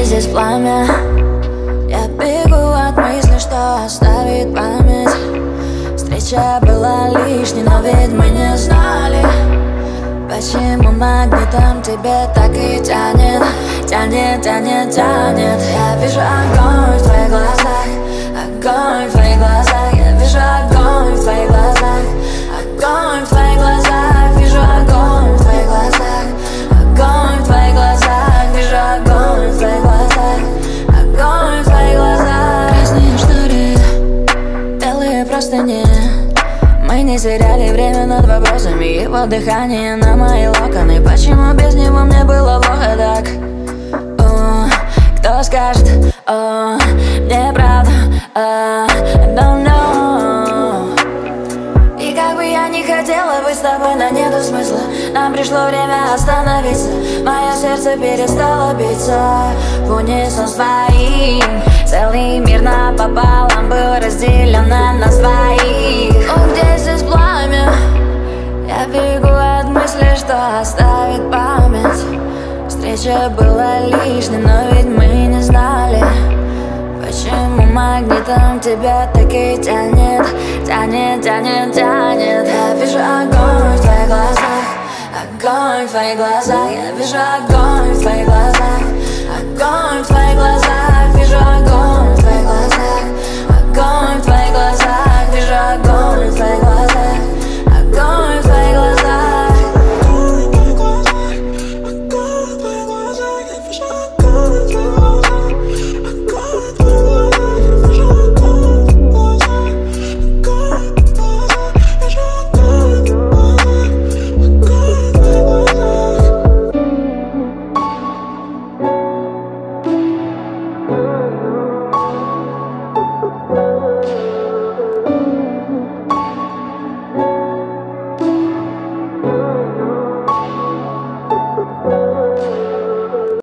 где здесь пламя? Я бегу от мысли, что оставит память. Встреча была лишней, но ведь мы не знали, почему магнитом тебе так и тянет. Тянет, тянет, тянет. Я вижу огонь в твоих глазах, огонь в твоих глазах. Я вижу огонь в твоих глазах, огонь в твоих глазах. Вижу огонь в твоих глазах, огонь в твоих глазах. Вижу огонь в твоих глазах, огонь в твоих глазах. Красные шторы, белые простыни. Мы не теряли время над вопросами. Его дыхание на мои локоны. Почему без него мне было плохо так? Кто скажет, мне правда, I don't know. И как бы я не хотела быть с тобой, но нету смысла. Нам пришло время остановиться. Мое сердце перестало биться в унисон с твоим. Целый мир напополам был разделен на нас двоих. О, где здесь пламя? Я бегу от мысли, что оставит память. Встреча была лишней, но ведь мы не знали, почему магнитом тебя так и тянет. Тянет, тянет, тянет. Я вижу огонь в твоих глазах, огонь в твоих глазах. Я вижу огонь в твоих глазах, огонь в твоих глазах. Вижу огонь.